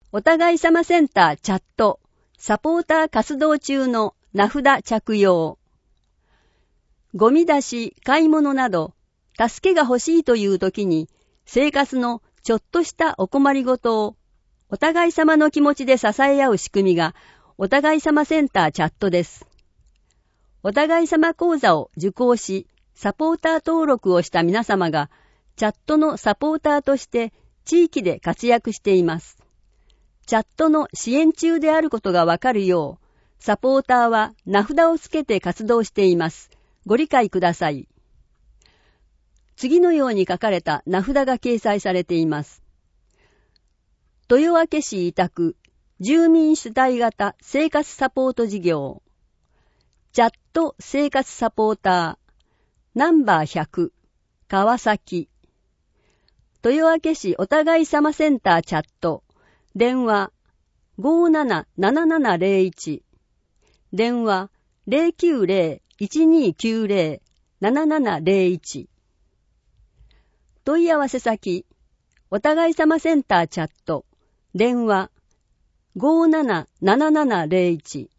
お互い様センターチャット、サポーター活動中の名札着用。ゴミ出し、買い物など、助けが欲しいという時に、生活のちょっとしたお困りごとを、お互い様の気持ちで支え合う仕組みが、お互い様センターチャットです。お互い様講座を受講し、サポーター登録をした皆様が、チャットのサポーターとして地域で活躍しています。チャットの支援中であることがわかるよう、サポーターは名札をつけて活動しています。ご理解ください。次のように書かれた名札が掲載されています。豊明市委託住民主体型生活サポート事業チャット生活サポーターナンバー100川崎豊明市お互い様センターチャット電話 577701 電話 090-1290-7701 問い合わせ先お互い様センターチャット電話 577701